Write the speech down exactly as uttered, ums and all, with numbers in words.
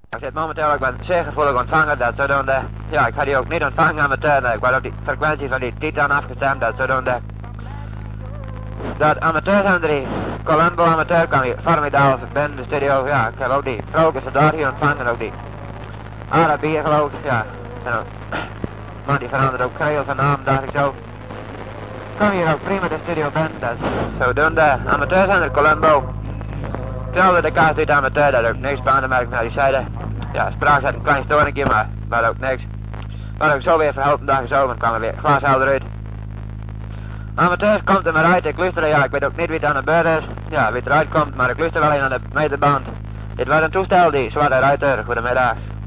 Ik zit momenteel ook met zeer gevoelig ontvangen, dat zodoende, ja, ik ga die ook niet ontvangen amateur, ik word op die frequentie van die Titan afgestemd, dat zodoende, dat amateurzender die Colombo amateur kan hier formidaal binnen de studio, ja, ik heb ook die Vrolijke daar hier ontvangen, ook die Arabier geloof ik, ja, en ook, man die verandert ook heel van naam, dacht ik zo. Kom hier ook prima de studio binnen, dat is zodoende, amateurzender Colombo. Terwijl de kaas doet amateur, dat ook niks banen merkt naar die zijde. Ja, spraak had een klein storingje, maar, maar ook niks. Maar ook zo weer verhelpen dagen zo, dan kwam er weer glashelder uit. Amateurs komt er maar uit, ik luister, ja, ik weet ook niet wie het aan de beurt is. Ja, wie het eruit komt, maar ik luister wel in aan de meterband. Dit was een toestel, die zwarte ruiter, goedemiddag.